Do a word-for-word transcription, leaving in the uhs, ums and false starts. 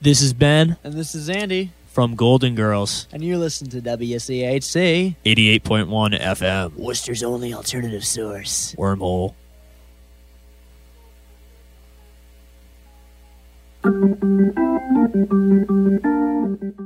This is Ben And this is Andy. from Golden Girls, And you listen to W C H C, eighty-eight point one F M. Worcester's only alternative source. Wormhole. Thank you.